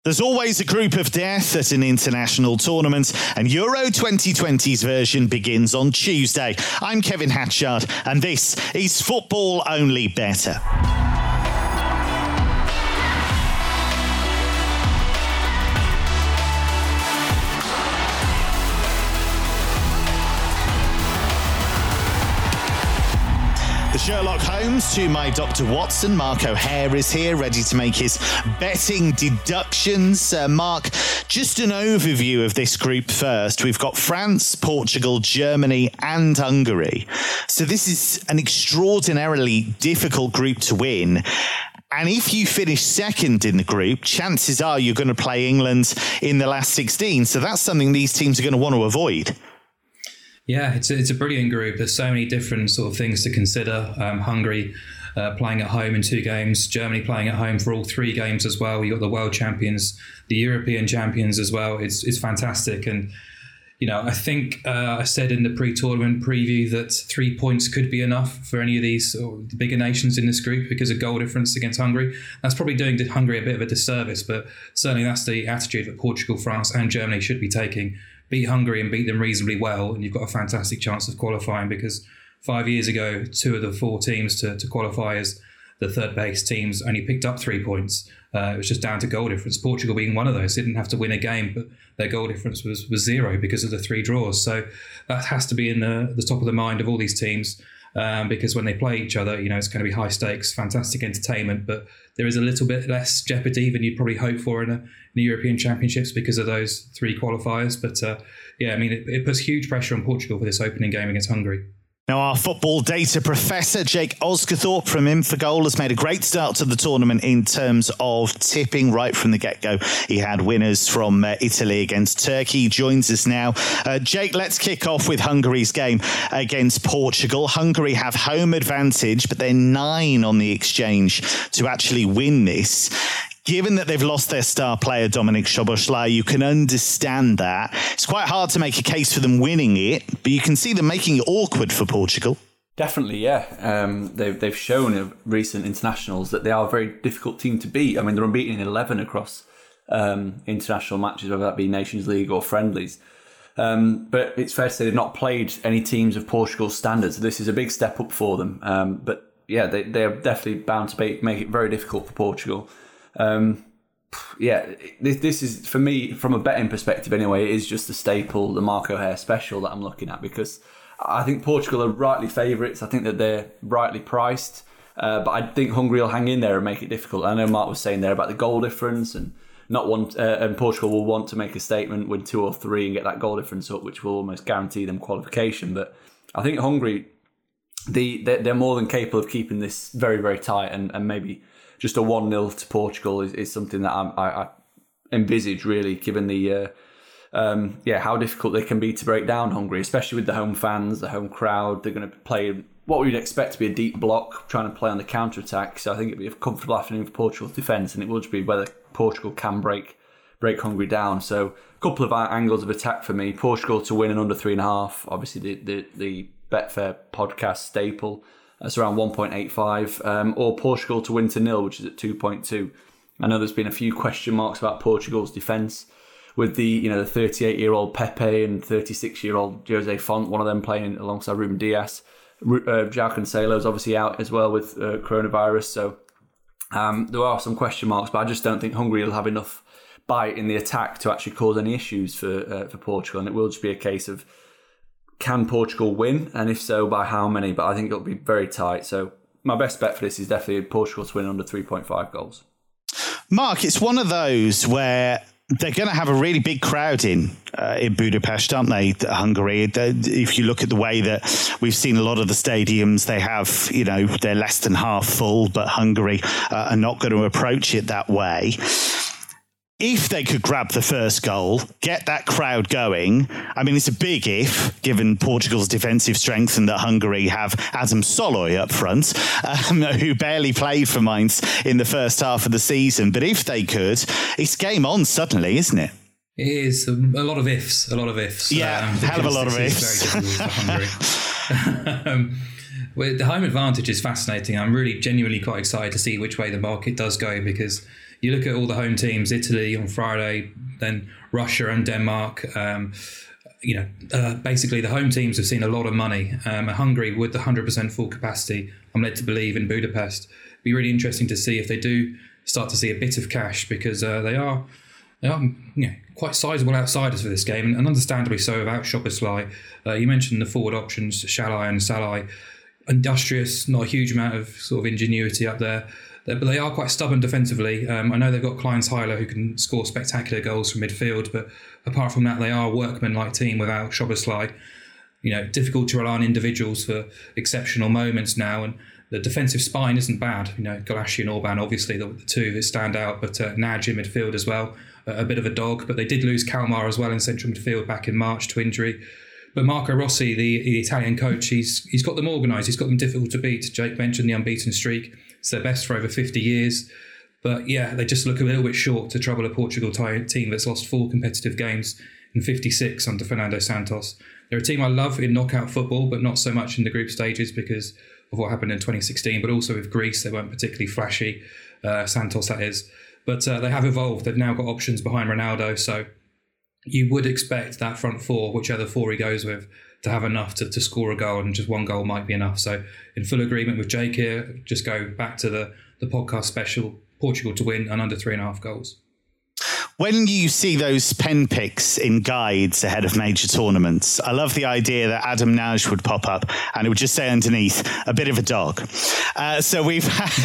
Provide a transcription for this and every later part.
There's always a group of death at an international tournament, and Euro 2020's version begins on Tuesday. I'm Kevin Hatchard, and this is Football Only Better. The Sherlock Holmes to my Dr. Watson. Mark O'Hare is here, ready to make his betting deductions. Mark, just an overview of this group first. We've got France, Portugal, Germany and Hungary. So this is an extraordinarily difficult group to win. And if you finish second in the group, chances are you're going to play England in the last 16. So that's something these teams are going to want to avoid. Yeah, it's a brilliant group. There's so many different sort of things to consider. Hungary playing at home in 2 games, Germany playing at home for all 3 games as well. You've got the world champions, the European champions as well. It's fantastic. And, you know, I think I said in the pre-tournament preview that 3 points could be enough for any of these the bigger nations in this group because of goal difference against Hungary. That's probably doing Hungary a bit of a disservice, but certainly that's the attitude that Portugal, France and Germany should be taking. Beat Hungary and beat them reasonably well, and you've got a fantastic chance of qualifying because 5 years ago, 2 of the 4 teams to qualify as the third base teams only picked up 3 points. It was just down to goal difference. Portugal being one of those, they didn't have to win a game, but their goal difference was 0 because of the 3 draws. So that has to be in the top of the mind of all these teams. Because when they play each other, you know, it's going to be high stakes, fantastic entertainment, but there is a little bit less jeopardy than you'd probably hope for in the European Championships because of those 3 qualifiers. But yeah, I mean, it puts huge pressure on Portugal for this opening game against Hungary. Now, our football data professor, Jake Osgathorpe from Infogol, has made a great start to the tournament in terms of tipping right from the get-go. He had winners from Italy against Turkey. He joins us now. Jake, let's kick off with Hungary's game against Portugal. Hungary have home advantage, but they're 9 on the exchange to actually win this. Given that they've lost their star player, Dominik Szoboszlai, you can understand that. It's quite hard to make a case for them winning it, but you can see them making it awkward for Portugal. Definitely, yeah. They've shown in recent internationals that they are a very difficult team to beat. I mean, they're unbeaten in 11 across international matches, whether that be Nations League or friendlies. But it's fair to say they've not played any teams of Portugal's standards. This is a big step up for them. But yeah, they are definitely bound to make it very difficult for Portugal. This is, for me, from a betting perspective anyway, it is just the staple, the Mark O'Hare special that I'm looking at because I think Portugal are rightly favourites. I think that they're rightly priced, but I think Hungary will hang in there and make it difficult. I know Mark was saying there about the goal difference and and Portugal will want to make a statement, win 2 or 3 and get that goal difference up, which will almost guarantee them qualification. But I think Hungary, they're more than capable of keeping this very, very tight and maybe just a 1-0 to Portugal is something that I envisage, really, given the how difficult they can be to break down Hungary, especially with the home fans, the home crowd. They're going to play what we'd expect to be a deep block, trying to play on the counter-attack. So I think it'd be a comfortable afternoon for Portugal's defence, and it will just be whether Portugal can break Hungary down. So a couple of angles of attack for me. Portugal to win an under 3.5, obviously the Betfair podcast staple. That's around 1.85, or Portugal to win to 0, which is at 2.2. I know there's been a few question marks about Portugal's defence with the 38-year-old Pepe and 36-year-old Jose Font, one of them playing alongside Ruben Dias. João Cancelo is obviously out as well with coronavirus, so there are some question marks, but I just don't think Hungary will have enough bite in the attack to actually cause any issues for Portugal, and it will just be a case of, can Portugal win? And if so, by how many? But I think it'll be very tight. So my best bet for this is definitely Portugal to win under 3.5 goals. Mark, it's one of those where they're going to have a really big crowd in Budapest, aren't they, Hungary? If you look at the way that we've seen a lot of the stadiums, they have, they're less than half full, but Hungary are not going to approach it that way. If they could grab the first goal, get that crowd going, I mean, it's a big if, given Portugal's defensive strength and that Hungary have Adam Soloy up front, who barely played for Mainz in the first half of the season. But if they could, it's game on suddenly, isn't it? It is a lot of ifs. Yeah, hell of a lot of ifs. Very difficult for Hungary. Well, the home advantage is fascinating. I'm really genuinely quite excited to see which way the market does go because, you look at all the home teams, Italy on Friday, then Russia and Denmark. Basically the home teams have seen a lot of money. Hungary with the 100% full capacity, I'm led to believe, in Budapest. It'd be really interesting to see if they do start to see a bit of cash, because they are quite sizable outsiders for this game, and understandably so without Szoboszlai. You mentioned the forward options, Shalai and Salai. Industrious, not a huge amount of sort of ingenuity up there, but they are quite stubborn defensively. I know they've got Kleins-Heiler who can score spectacular goals from midfield, but apart from that, they are a workman-like team without Szoboszlai. Difficult to rely on individuals for exceptional moments now, and the defensive spine isn't bad. Galassi and Orban, obviously the two that stand out, but Nagy in midfield as well, a bit of a dog. But they did lose Kalmar as well in central midfield back in March to injury. But Marco Rossi, the Italian coach, he's got them organised. He's got them difficult to beat. Jake mentioned the unbeaten streak. It's their best for over 50 years. But yeah, they just look a little bit short to trouble a Portugal team that's lost 4 competitive games in 56 under Fernando Santos. They're a team I love in knockout football, but not so much in the group stages because of what happened in 2016. But also with Greece, they weren't particularly flashy. Santos, that is. But they have evolved. They've now got options behind Ronaldo. So you would expect that front four, whichever four he goes with, to have enough to score a goal, and just one goal might be enough. So in full agreement with Jake here, just go back to the podcast special, Portugal to win and under 3.5 goals. When you see those pen picks in guides ahead of major tournaments, I love the idea that Adam Nagy would pop up and it would just say underneath, a bit of a dog. So we've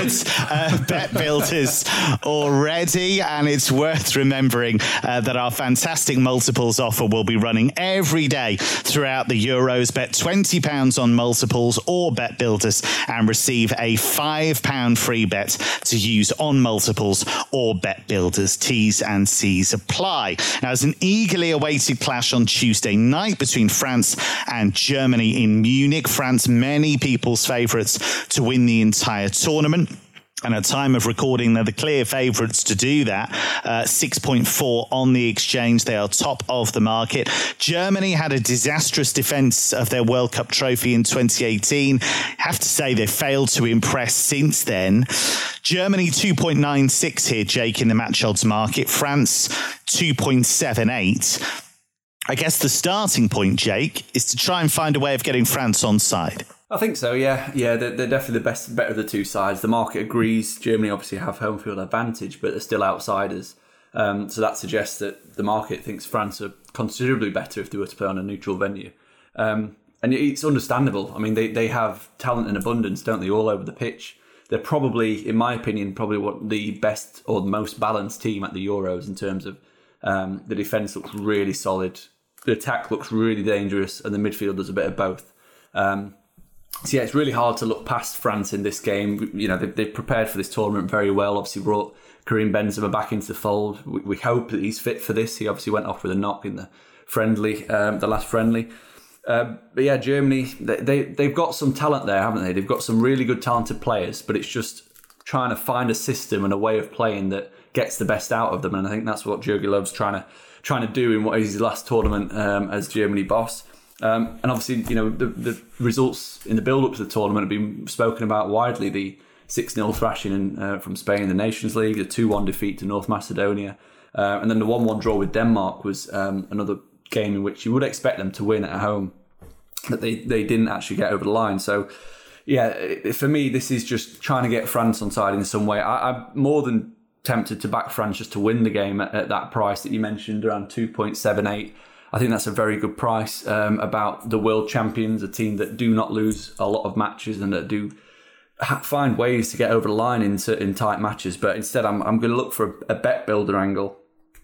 had bet builders already, and it's worth remembering that our fantastic multiples offer will be running every day throughout the Euros. Bet £20 on multiples or bet builders and receive a £5 free bet to use on multiples or bet builders. T's and C's apply. Now, there's an eagerly awaited clash on Tuesday night between France and Germany in Munich. France, many people's favourites to win the entire tournament. And at time of recording, they're the clear favourites to do that. 6.4 on the exchange. They are top of the market. Germany had a disastrous defence of their World Cup trophy in 2018. Have to say they failed to impress since then. Germany 2.96 here, Jake, in the match odds market. France 2.78. I guess the starting point, Jake, is to try and find a way of getting France on side. I think so, yeah. Yeah, they're definitely the better of the two sides. The market agrees. Germany obviously have home field advantage, but they're still outsiders. So that suggests that the market thinks France are considerably better if they were to play on a neutral venue. And it's understandable. I mean, they have talent in abundance, don't they, all over the pitch. They're probably, in my opinion, what the best or the most balanced team at the Euros in terms of the defence looks really solid. The attack looks really dangerous, and the midfield does a bit of both. So yeah, it's really hard to look past France in this game. They've prepared for this tournament very well. Obviously brought Karim Benzema back into the fold. We hope that he's fit for this. He obviously went off with a knock in the last friendly. But yeah, Germany, they've got some talent there, haven't they? They've got some really good talented players, but it's just trying to find a system and a way of playing that gets the best out of them. And I think that's what Jogi Löw's trying to do in what is his last tournament as Germany boss. And obviously, the results in the build-up to the tournament have been spoken about widely. The 6-0 thrashing from Spain in the Nations League, the 2-1 defeat to North Macedonia, and then the 1-1 draw with Denmark was another game in which you would expect them to win at home, but they didn't actually get over the line. So, yeah, for me, this is just trying to get France on side in some way. I'm more than tempted to back France just to win the game at that price that you mentioned, around 2.78. I think that's a very good price about the world champions, a team that do not lose a lot of matches and that do find ways to get over the line in tight matches. But instead, I'm going to look for a bet builder angle.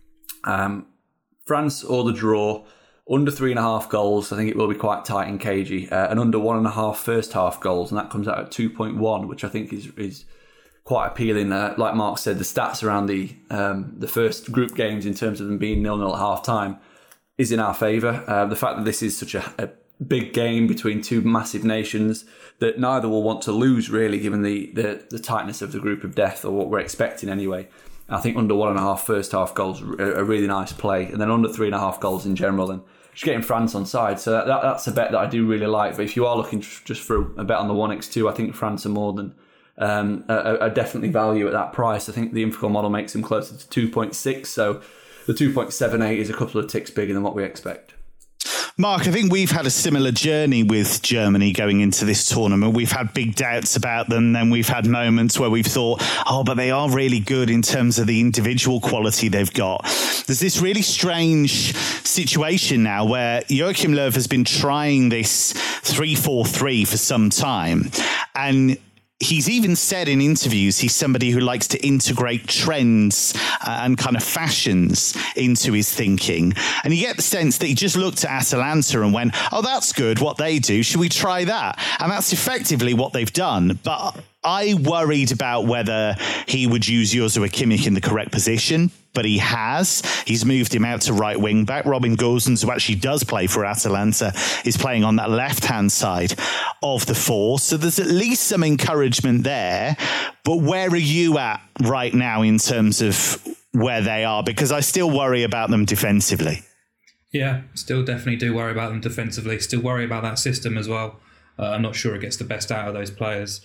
France or the draw, under 3.5 goals. I think it will be quite tight and cagey. And under 1.5 first half goals. And that comes out at 2.1, which I think is quite appealing. Like Mark said, the stats around the first group games in terms of them being 0-0 at half time is in our favour. The fact that this is such a big game between two massive nations that neither will want to lose, really, given the tightness of the group of death, or what we're expecting anyway. I think under 1.5 first half goals a really nice play, and then under 3.5 goals in general, and just getting France on side. So that's a bet that I do really like. But if you are looking just for a bet on the 1x2, I think France are more than are definitely value at that price. I think the Infocom model makes him closer to 2.6, so the 2.78 is a couple of ticks bigger than what we expect. Mark, I think we've had a similar journey with Germany going into this tournament. We've had big doubts about them, then we've had moments where we've thought, but they are really good in terms of the individual quality they've got. There's this really strange situation now where Joachim Löw has been trying this 3-4-3 for some time, and he's even said in interviews he's somebody who likes to integrate trends and kind of fashions into his thinking. And you get the sense that he just looked at Atalanta and went, that's good, what they do. Should we try that? And that's effectively what they've done. But I worried about whether he would use Joshua Kimmich in the correct position, but he has. He's moved him out to right wing back. Robin Gosens, who actually does play for Atalanta, is playing on that left-hand side of the four. So there's at least some encouragement there. But where are you at right now in terms of where they are? Because I still worry about them defensively. Yeah, still definitely do worry about them defensively. Still worry about that system as well. I'm not sure it gets the best out of those players.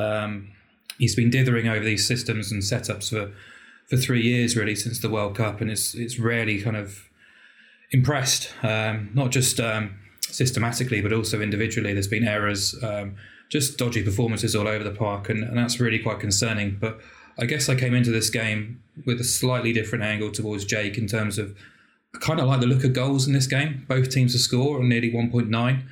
He's been dithering over these systems and setups for 3 years really since the World Cup, and it's rarely kind of impressed. Not just systematically, but also individually. There's been errors, just dodgy performances all over the park, and that's really quite concerning. But I guess I came into this game with a slightly different angle towards Jake in terms of I kind of like the look of goals in this game. Both teams to score on nearly 1.9.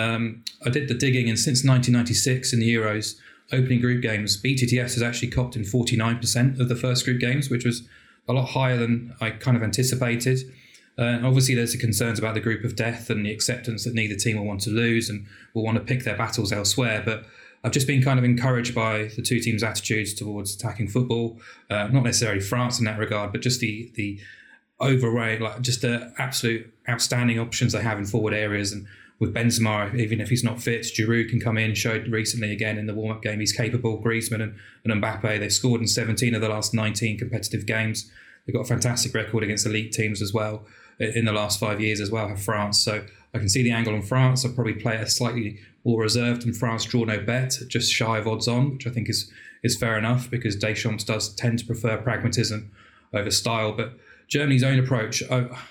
I did the digging, and since 1996 in the Euros opening group games, BTTS has actually copped in 49% of the first group games, which was a lot higher than I kind of anticipated. Obviously, there's the concerns about the group of death and the acceptance that neither team will want to lose and will want to pick their battles elsewhere. But I've just been kind of encouraged by the two teams' attitudes towards attacking football. Not necessarily France in that regard, but just the overrate, like just the absolute outstanding options they have in forward areas. And with Benzema, even if he's not fit, Giroud can come in. Showed recently again in the warm-up game he's capable. Griezmann and Mbappe, they've scored in 17 of the last 19 competitive games. They've got a fantastic record against elite teams as well in the last 5 years as well, have France. So I can see the angle on France. I'll probably play a slightly more reserved and France draw no bet, just shy of odds on, which I think is fair enough because Deschamps does tend to prefer pragmatism over style. But Germany's own approach,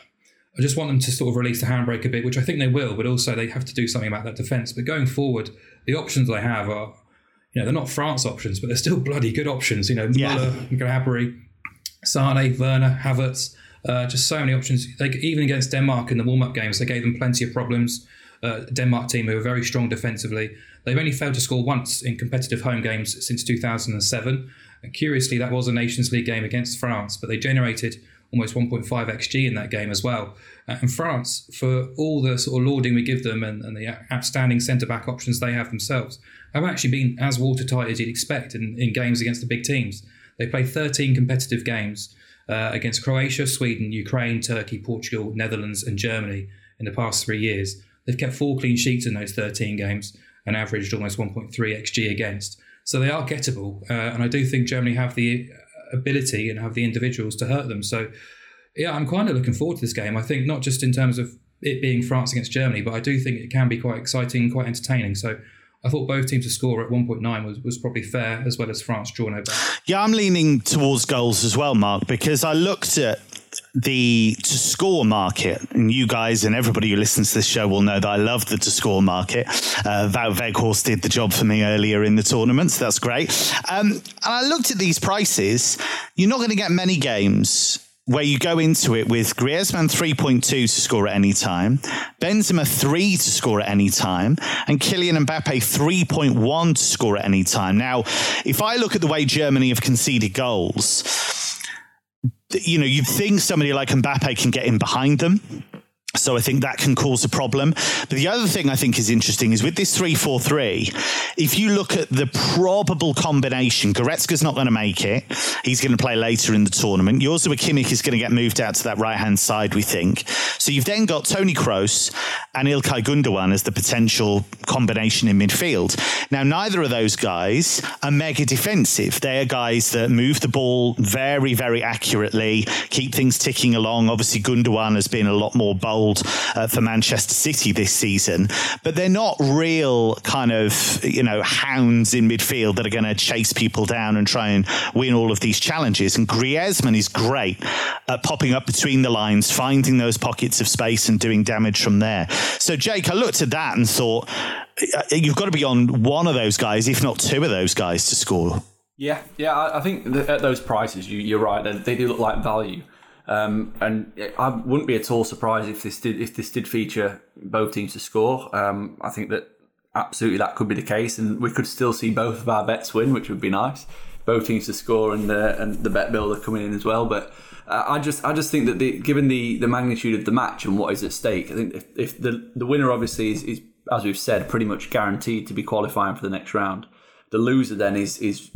I just want them to sort of release the handbrake a bit, which I think they will, but also they have to do something about that defence. But going forward, the options they have are, they're not France options, but they're still bloody good options. Muller, Gnabry, Sane, Werner, Havertz, just so many options. Even against Denmark in the warm-up games, they gave them plenty of problems. Denmark team who are very strong defensively. They've only failed to score once in competitive home games since 2007. And curiously, that was a Nations League game against France, but they generated almost 1.5 XG in that game as well. And France, for all the sort of lauding we give them and the outstanding centre-back options they have themselves, have actually been as watertight as you'd expect in games against the big teams. They played 13 competitive games against Croatia, Sweden, Ukraine, Turkey, Portugal, Netherlands and Germany in the past 3 years. They've kept 4 clean sheets in those 13 games and averaged almost 1.3 XG against. So they are gettable. And I do think Germany have the ability and have the individuals to hurt them. So, yeah, I'm kind of looking forward to this game. I think not just in terms of it being France against Germany, but I do think it can be quite exciting, quite entertaining. So I thought both teams to score at 1.9 was probably fair, as well as France draw no bet. Yeah, I'm leaning towards goals as well, Mark, because I looked at the to score market, and you guys and everybody who listens to this show will know that I love the to score market. Wout Weghorst did the job for me earlier in the tournament, so that's great. And I looked at these prices. You're not going to get many games where you go into it with Griezmann 3.2 to score at any time, Benzema 3 to score at any time, and Kylian Mbappe 3.1 to score at any time. Now, if I look at the way Germany have conceded goals, you'd think somebody like Mbappe can get in behind them. So I think that can cause a problem. But the other thing I think is interesting is with this 3-4-3, if you look at the probable combination, Goretzka's not going to make it. He's going to play later in the tournament. Joshua Kimmich is going to get moved out to that right-hand side, we think. So you've then got Toni Kroos and İlkay Gündoğan as the potential combination in midfield. Now, neither of those guys are mega defensive. They are guys that move the ball very, very accurately, keep things ticking along. Obviously, Gündoğan has been a lot more bold for Manchester City this season, but they're not real kind of, hounds in midfield that are going to chase people down and try and win all of these challenges. And Griezmann is great at popping up between the lines, finding those pockets of space and doing damage from there. So, Jake, I looked at that and thought, you've got to be on one of those guys, if not two of those guys, to score. Yeah, I think at those prices, you're right. They do look like value. And I wouldn't be at all surprised if this did feature both teams to score. I think that absolutely that could be the case, and we could still see both of our bets win, which would be nice. Both teams to score and the bet builder coming in as well. But I just think that given the magnitude of the match and what is at stake, I think if the winner obviously is, as we've said, pretty much guaranteed to be qualifying for the next round. The loser then is it's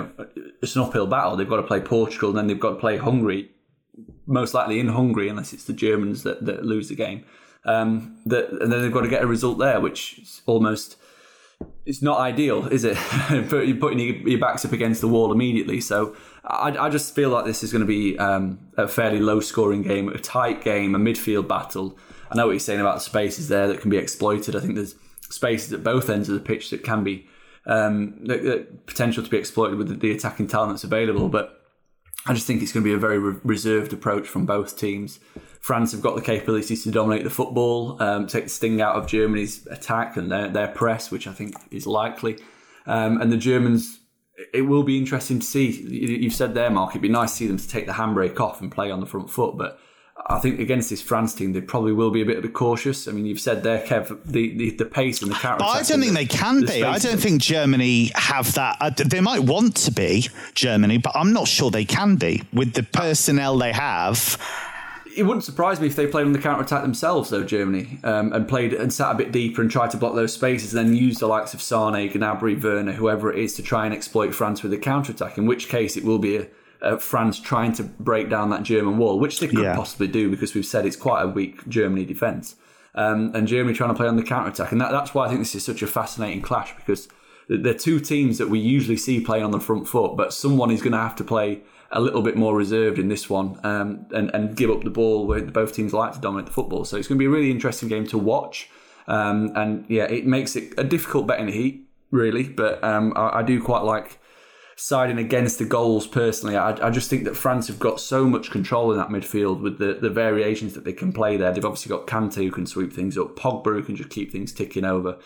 an uphill battle. They've got to play Portugal, and then they've got to play Hungary, most likely in Hungary, unless it's the Germans that lose the game. And then they've got to get a result there, which is almost, it's not ideal, is it? You're putting your backs up against the wall immediately. So I just feel like this is going to be a fairly low-scoring game, a tight game, a midfield battle. I know what you're saying about the spaces there that can be exploited. I think there's spaces at both ends of the pitch that can be potential to be exploited with the attacking talent that's available. But I just think it's going to be a very reserved approach from both teams. France have got the capabilities to dominate the football, take the sting out of Germany's attack and their press, which I think is likely. And the Germans, it will be interesting to see. You've said there, Mark, it'd be nice to see them to take the handbrake off and play on the front foot. But I think against this France team, they probably will be a bit cautious. I mean, you've said there, Kev, the pace and the counter. But I don't think they can be. I don't think Germany have that. They might want to be Germany, but I'm not sure they can be with the personnel they have. It wouldn't surprise me if they played on the counter-attack themselves, though, Germany, and played and sat a bit deeper and tried to block those spaces and then used the likes of Sané, Gnabry, Werner, whoever it is, to try and exploit France with a counter-attack, in which case it will be France trying to break down that German wall, which they could possibly do because we've said it's quite a weak Germany defence. And Germany trying to play on the counter-attack. And that's why I think this is such a fascinating clash, because they're two teams that we usually see playing on the front foot, but someone is going to have to play a little bit more reserved in this one and give up the ball where both teams like to dominate the football. So it's going to be a really interesting game to watch. It makes it a difficult bet in the heat, really. But I do quite like siding against the goals personally. I just think that France have got so much control in that midfield with the variations that they can play there. They've obviously got Kante who can sweep things up, Pogba who can just keep things ticking over.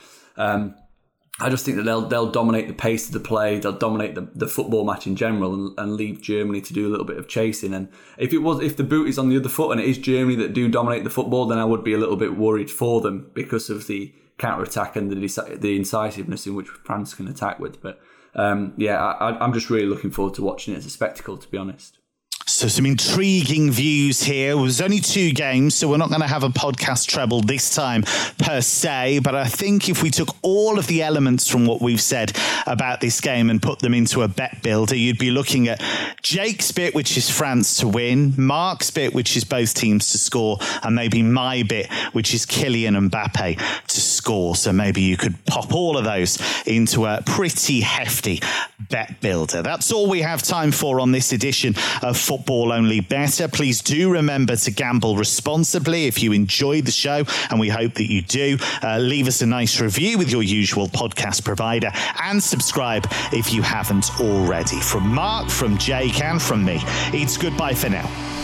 I just think that they'll dominate the pace of the play. They'll dominate the football match in general and leave Germany to do a little bit of chasing. And if the boot is on the other foot and it is Germany that do dominate the football, then I would be a little bit worried for them because of the counter-attack and the incisiveness in which France can attack with. But I'm just really looking forward to watching it as a spectacle, to be honest. So some intriguing views here. It was only 2 games, so we're not going to have a podcast treble this time per se. But I think if we took all of the elements from what we've said about this game and put them into a bet builder, you'd be looking at Jake's bit, which is France to win, Mark's bit, which is both teams to score, and maybe my bit, which is Kylian Mbappe to score. So maybe you could pop all of those into a pretty hefty bet builder. That's all we have time for on this edition of Football Only Better. Please do remember to gamble responsibly if you enjoyed the show, and we hope that you do. Leave us a nice review with your usual podcast provider and subscribe if you haven't already. From Mark, from Jake, and from me, it's goodbye for now.